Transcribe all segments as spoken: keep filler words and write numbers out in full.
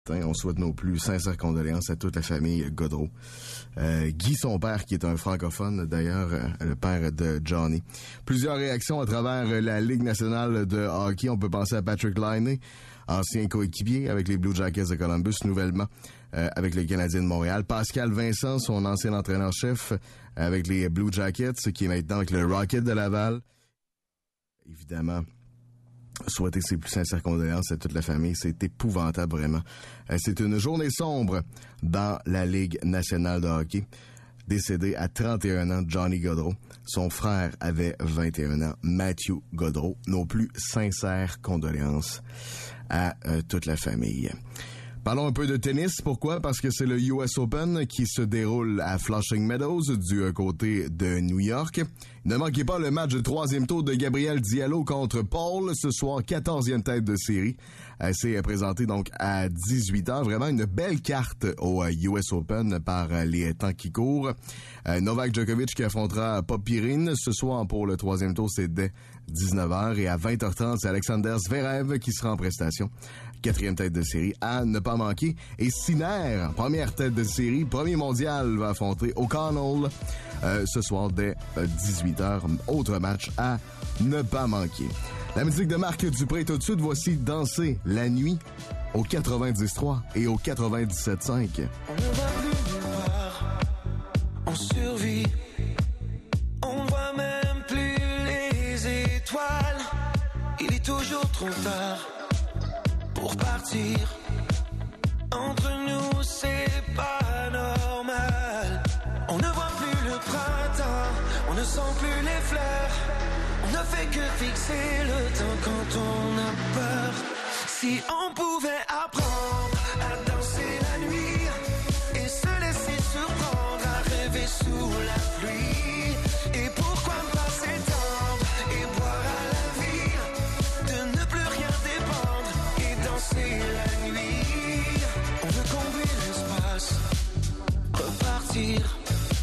On souhaite nos plus sincères condoléances à toute la famille Gaudreau. Euh, Guy, son père, qui est un francophone, d'ailleurs, euh, le père de Johnny. Plusieurs réactions à travers la Ligue nationale de hockey. On peut penser à Patrick Laine, ancien coéquipier avec les Blue Jackets de Columbus, nouvellement euh, avec les Canadiens de Montréal. Pascal Vincent, son ancien entraîneur-chef avec les Blue Jackets, qui est maintenant avec le Rocket de Laval. Évidemment, souhaiter ses plus sincères condoléances à toute la famille. C'est épouvantable, vraiment. Euh, c'est une journée sombre dans la Ligue nationale de hockey. Décédé à trente et un ans, Johnny Gaudreau. Son frère avait vingt et un ans, Matthew Gaudreau. Nos plus sincères condoléances à euh, toute la famille. Parlons un peu de tennis. Pourquoi? Parce que c'est le U S Open qui se déroule à Flushing Meadows du côté de New York. Ne manquez pas le match de troisième tour de Gabriel Diallo contre Paul ce soir, quatorzième tête de série. Elle s'est présentée donc à dix-huit heures. Vraiment une belle carte au U S Open par les temps qui courent. Novak Djokovic qui affrontera Popyrin ce soir pour le troisième tour, c'est dès dix-neuf heures. Et à vingt heures trente, c'est Alexander Zverev qui sera en prestation. Quatrième tête de série à ne pas manquer. Et Sinner, première tête de série, premier mondial, va affronter O'Connell euh, ce soir dès dix-huit heures. Autre match à ne pas manquer. La musique de Marc Dupré tout de suite. Voici Danser la nuit au quatre-vingt-dix trois et au quatre-vingt-dix-sept cinq. On ne va plus nulle part, on survit. On ne voit même plus les étoiles. Il est toujours trop tard pour partir. Entre nous c'est pas normal. On ne voit plus le printemps, on ne sent plus les fleurs. On ne fait que fixer le temps quand on a peur. Si on pouvait apprendre à danser la nuit et se laisser surprendre à rêver sous la pluie. Et pourquoi ne pas s'étendre et boire à la vie, de ne plus rien dépendre et danser la nuit. On veut combler l'espace, repartir,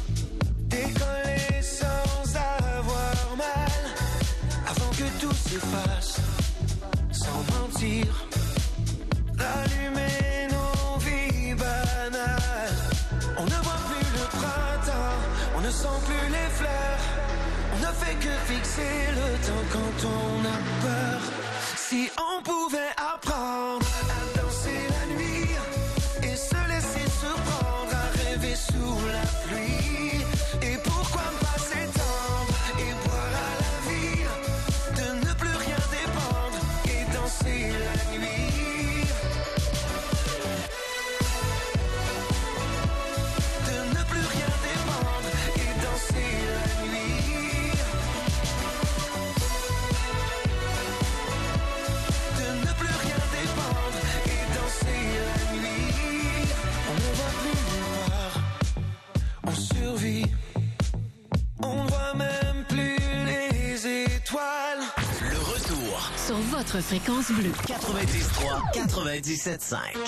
décoller sans avoir mal, avant que tout s'efface, sans mentir, rallumer nos vies banales. On ne voit plus le printemps, on ne sent plus les fleurs. On ne fait que fixer le temps quand on a peur. Si on pouvait apprendre à danser la nuit et se laisser surprendre à rêver sous la pluie. Et pourquoi ne pas s'étendre et boire à la vie, de ne plus rien dépendre et danser la nuit. De ne plus rien dépendre et danser la nuit. De ne plus rien dépendre et danser la nuit. On ne voit plus nulle part, on survit. On ne voit même plus les étoiles. Le retour Sur votre fréquence bleue. quatre-vingt-dix trois quatre-vingt-dix-sept cinq.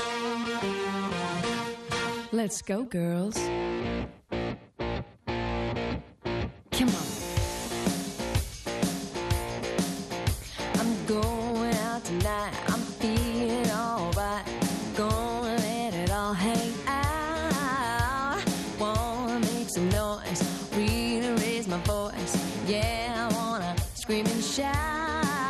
Let's go, girls. Come on. I'm going out tonight, I'm feeling alright. Gonna let it all hang out. Wanna make some noise, really raise my voice. Yeah, I wanna scream and shout.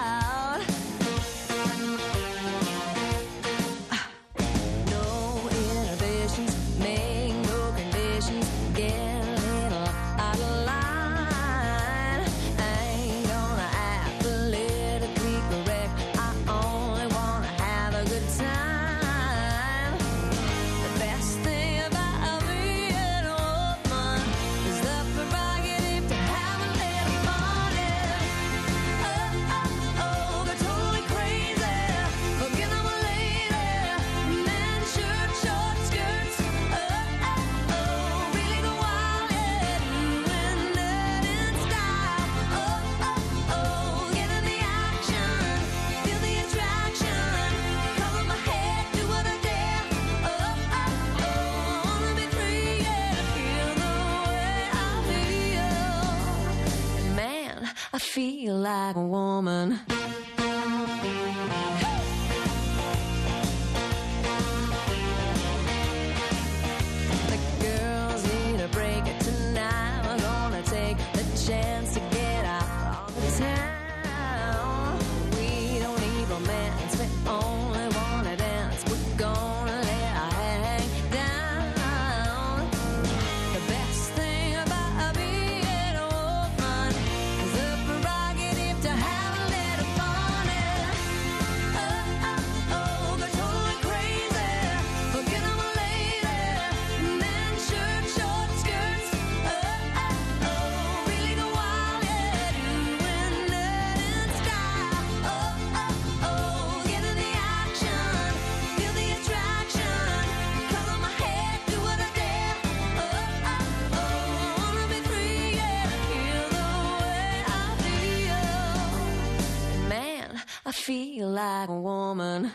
No inhibitions, make no conditions. Get a little out of line. I ain't gonna act politically correct. I only wanna have a good time. The best thing about being a woman is the prerogative to have a little fun. Yeah. Oh, oh, oh, they're totally crazy. Forget I'm a lady. Men, shirt, short skirts. Oh, oh, oh, really go wild, yeah. Doing that in style. Oh, oh, oh, get in the action. Feel the attraction. Cover my head, do what I dare. Oh, oh, oh, I wanna be free, yeah. Feel the way I feel. And man, I feel like a woman. feel like a woman.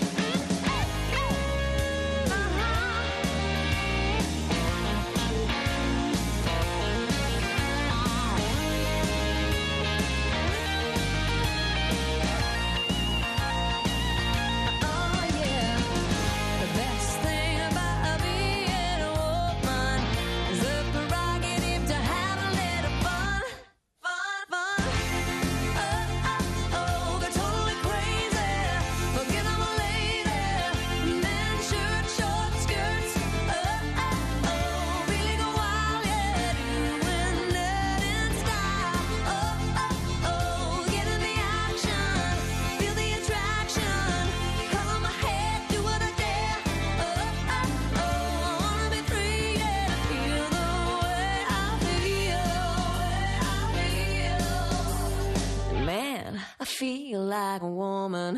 I feel like a woman.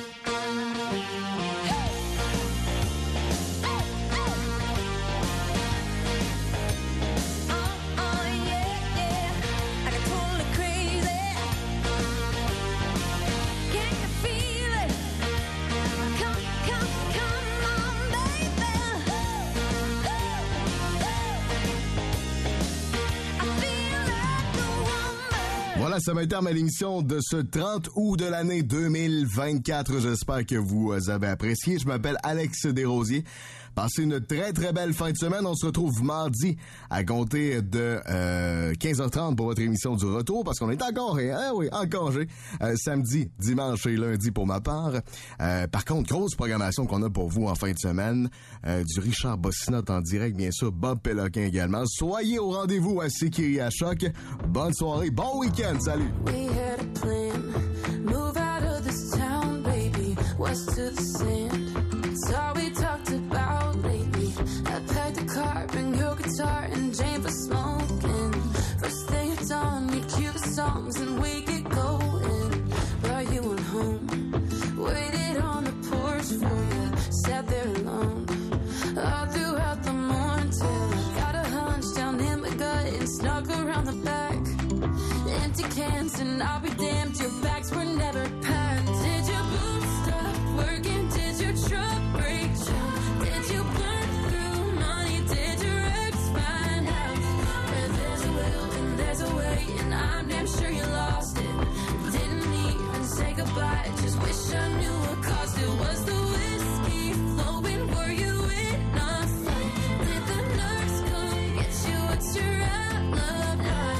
Voilà, ça va être à l'émission de ce trente août de l'année deux mille vingt-quatre. J'espère que vous avez apprécié. Je m'appelle Alex Desrosiers. Passez une très, très belle fin de semaine. On se retrouve mardi à compter de euh, quinze heures trente pour votre émission du retour, parce qu'on est encore, hein, oui, en congé. Euh, samedi, dimanche et lundi pour ma part. Euh, par contre, grosse programmation qu'on a pour vous en fin de semaine. Euh, du Richard Bossinotte en direct, bien sûr. Bob Péloquin également. Soyez au rendez-vous à Séquiri à Choc. Bonne soirée, bon week-end. Salut! We had a plan. Move out of this town, baby. West to the sand. It's all we talked about lately. I packed a car, bring your guitar and Jane for smoking. First thing at dawn, we'd cue the songs and we get going. Brought you on home, waited on the porch for you. Sat there alone, all throughout the morning till I got a hunch down in my gut and snuck around the back. Empty cans and I'll be damned, your bags were never packed. Did your boots stop working? Did your truck break down? Did you burn through money? Did your ex find out? Where there's a will and there's a way, and I'm damn sure you lost it. Didn't even say goodbye, just wish I knew what caused it. Was the whiskey flowing? Were you in a fight? Did the nurse come get you? What's your alibi?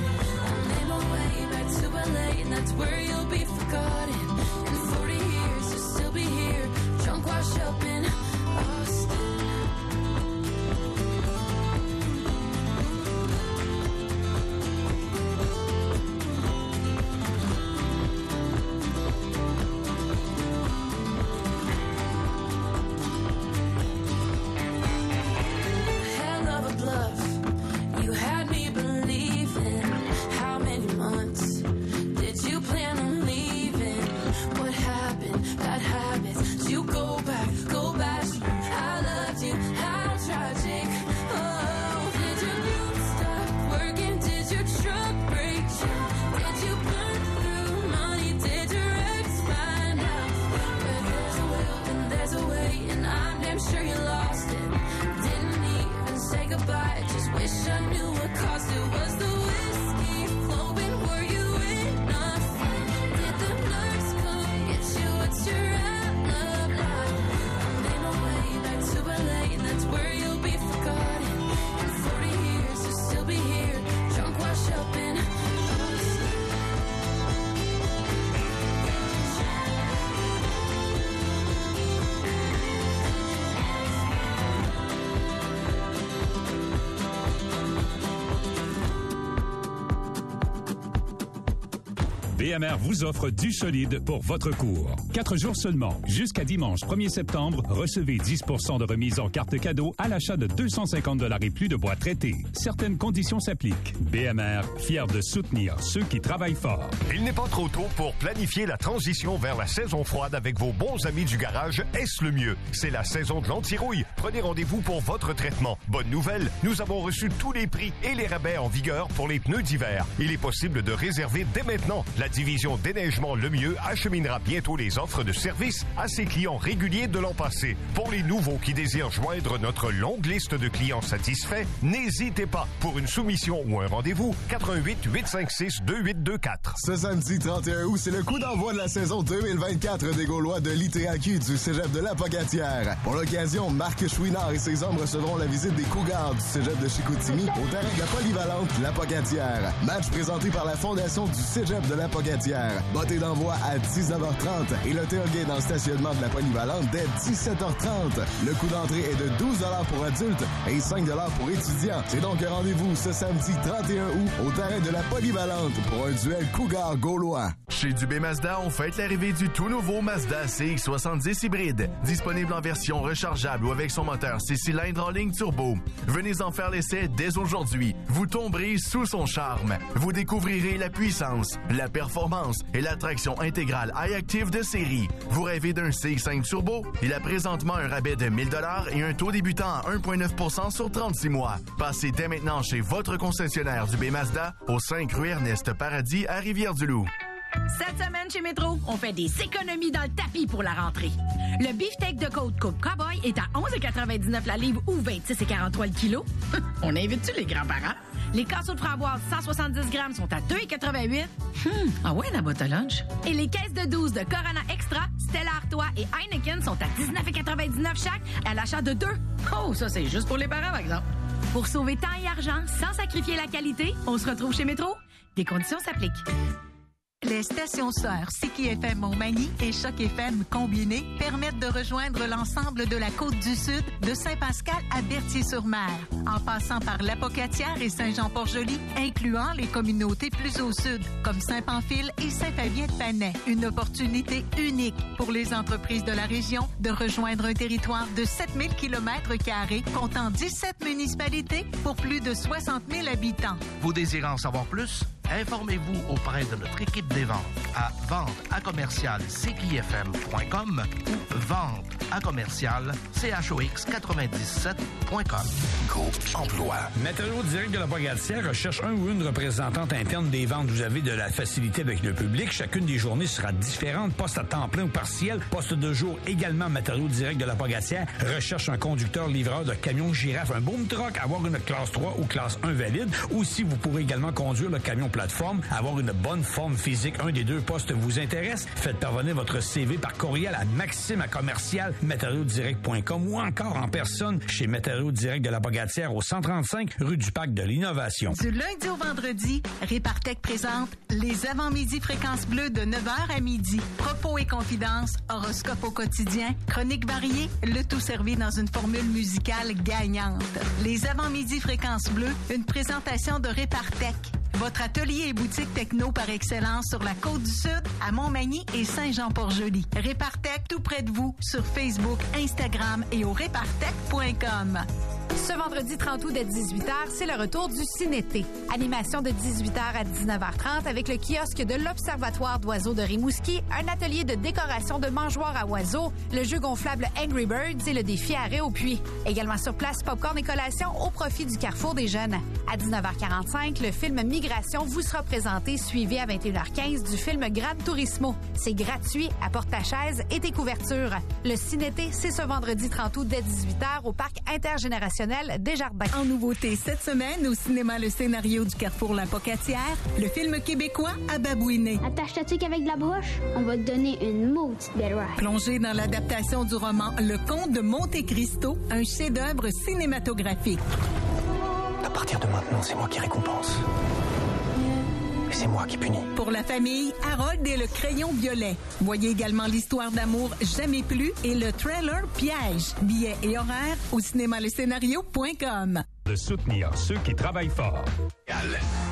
And that's where you'll be forgotten. In forty years, you'll still be here, drunk, washed up in Austin. Hell of a bluff, you had me believing. How many months did you plan on leaving? What happened? Bad habits. You go back, go back. I loved you. How tragic. Oh, did your boots stop working? Did your truck break down? Did you burn through money? Did your ex find out? Where there's a will and there's a way, and I'm damn sure you lost it. Didn't even say goodbye. Just wish I knew what caused it. Was the whiskey flowing? Were you in a fight? Did the nurse come get you? What's your alibi? I made my way back to L A, and that's where you'll be forgotten. In forty years, you'll still be here, drunk, washed up in Austin. B M R vous offre du solide pour votre cours. Quatre jours seulement. Jusqu'à dimanche premier septembre, recevez dix pour cent de remise en carte cadeau à l'achat de deux cent cinquante dollars et plus de bois traité. Certaines conditions s'appliquent. B M R, fier de soutenir ceux qui travaillent fort. Il n'est pas trop tôt pour planifier la transition vers la saison froide avec vos bons amis du garage. Est-ce le mieux? C'est la saison de l'anti-rouille. Prenez rendez-vous pour votre traitement. Bonne nouvelle, nous avons reçu tous les prix et les rabais en vigueur pour les pneus d'hiver. Il est possible de réserver dès maintenant. La division déneigement Lemieux acheminera bientôt les offres de service à ses clients réguliers de l'an passé. Pour les nouveaux qui désirent joindre notre longue liste de clients satisfaits, n'hésitez pas. Pour une soumission ou un rendez-vous, quatre un huit, huit cinq six, deux huit deux quatre. Ce samedi trente et un août, c'est le coup d'envoi de la saison deux mille vingt-quatre des Gaulois de l'I T A Q du Cégep de la Pocatière. Pour l'occasion, Marc Chouinard et ses hommes recevront la visite des Cougars du Cégep de Chicoutimi au terrain de la polyvalente La Pocatière. Match présenté par la Fondation du Cégep de la Pocatière. Botté d'envoi à dix-neuf heures trente et le tailgate dans le stationnement de la polyvalente dès dix-sept heures trente. Le coût d'entrée est de douze dollars pour adultes et cinq dollars pour étudiants. C'est donc un rendez-vous ce samedi trente et un août au terrain de la polyvalente pour un duel Cougar gaulois. Chez Dubé Mazda, on fête l'arrivée du tout nouveau Mazda C X soixante-dix hybride. Disponible en version rechargeable ou avec son moteur six cylindres en ligne turbo. Venez en faire l'essai dès aujourd'hui. Vous tomberez sous son charme. Vous découvrirez la puissance, la performance et la traction intégrale iActive de série. Vous rêvez d'un C X cinq turbo? Il a présentement un rabais de mille dollars et un taux débutant à un virgule neuf pour cent sur trente-six mois. Passez dès maintenant chez votre concessionnaire Dubé Mazda au cinq rue Ernest Paradis à Rivière-du-Loup. Cette semaine chez Métro, on fait des économies dans le tapis pour la rentrée. Le beefsteak de côte Coupe Cowboy est à onze quatre-vingt-dix-neuf la livre ou vingt-six quarante-trois le kilo. On invite-tu les grands-parents? Les casseaux de framboise cent soixante-dix grammes sont à deux quatre-vingt-huit. Hum, ah ouais, la boîte à lunch. Et les caisses de douze de Corona Extra, Stella Artois et Heineken sont à dix-neuf quatre-vingt-dix-neuf chaque à l'achat de deux. Oh, ça c'est juste pour les parents, par exemple. Pour sauver temps et argent sans sacrifier la qualité, on se retrouve chez Métro. Des conditions s'appliquent. Les stations sœurs Siki F M Montmagny et Choc F M combinées permettent de rejoindre l'ensemble de la Côte-du-Sud, de Saint-Pascal à Berthier-sur-Mer, en passant par La Pocatière et Saint-Jean-Port-Joli, incluant les communautés plus au sud, comme Saint-Pamphile et Saint-Fabien-de-Panay. Une opportunité unique pour les entreprises de la région de rejoindre un territoire de sept mille kilomètres carrés, comptant dix-sept municipalités pour plus de soixante mille habitants. Vous désirez en savoir plus? Informez-vous auprès de notre équipe des ventes à vente à commercial c q f m point com ou vente à commercial c h o x quatre-vingt-dix-sept point com. Groupe Emploi. Matériaux Direct de la Pocatière recherche un ou une représentante interne des ventes. Vous avez de la facilité avec le public. Chacune des journées sera différente. Poste à temps plein ou partiel. Poste de jour également. Matériaux Direct de la Pocatière recherche un conducteur livreur de camion girafe, un boom truck, avoir une classe trois ou classe un valide. Aussi, vous pourrez également conduire le camion plateforme, avoir une bonne forme physique. Un des deux postes vous intéresse? Faites parvenir votre C V par courriel à maxime à commercial matériaux direct point com ou encore en personne chez Matériaux Direct de la Pocatière au cent trente-cinq rue du Parc de l'Innovation. Du lundi au vendredi, Répartec présente les avant-midi fréquences bleues de neuf heures à midi. Propos et confidences, horoscope au quotidien, chroniques variées, le tout servi dans une formule musicale gagnante. Les avant-midi fréquences bleues, une présentation de Répartec. Votre atelier et boutique techno par excellence sur la Côte-du-Sud, à Montmagny et Saint-Jean-Port-Joli. Répartec tout près de vous sur Facebook, Instagram et au répartec point com. Ce vendredi trente août dès dix-huit heures, c'est le retour du Cinété. Animation de dix-huit heures à dix-neuf heures trente avec le kiosque de l'Observatoire d'oiseaux de Rimouski, un atelier de décoration de mangeoires à oiseaux, le jeu gonflable Angry Birds et le défi arrêt au puits. Également sur place, popcorn et collation au profit du Carrefour des Jeunes. À dix-neuf heures quarante-cinq, le film Migration vous sera présenté, suivi à vingt et une heures quinze du film Gran Turismo. C'est gratuit, apporte ta chaise et tes couvertures. Le Cinété, c'est ce vendredi trente août dès dix-huit heures au Parc intergénérationnel Desjardins. En nouveauté cette semaine, au cinéma Le Scénario du Carrefour La Pocatière, le film québécois À babouiner. Attache ta tuque avec de la broche, on va te donner une maudite belle ride. Plongé dans l'adaptation du roman Le Comte de Monte Cristo, un chef-d'œuvre cinématographique. À partir de maintenant, c'est moi qui récompense. Et c'est moi qui punis. Pour la famille, Harold et le crayon violet. Voyez également l'histoire d'amour Jamais plus et le trailer Piège. Billets et horaires au cinéma le scénario point com. De soutenir ceux qui travaillent fort.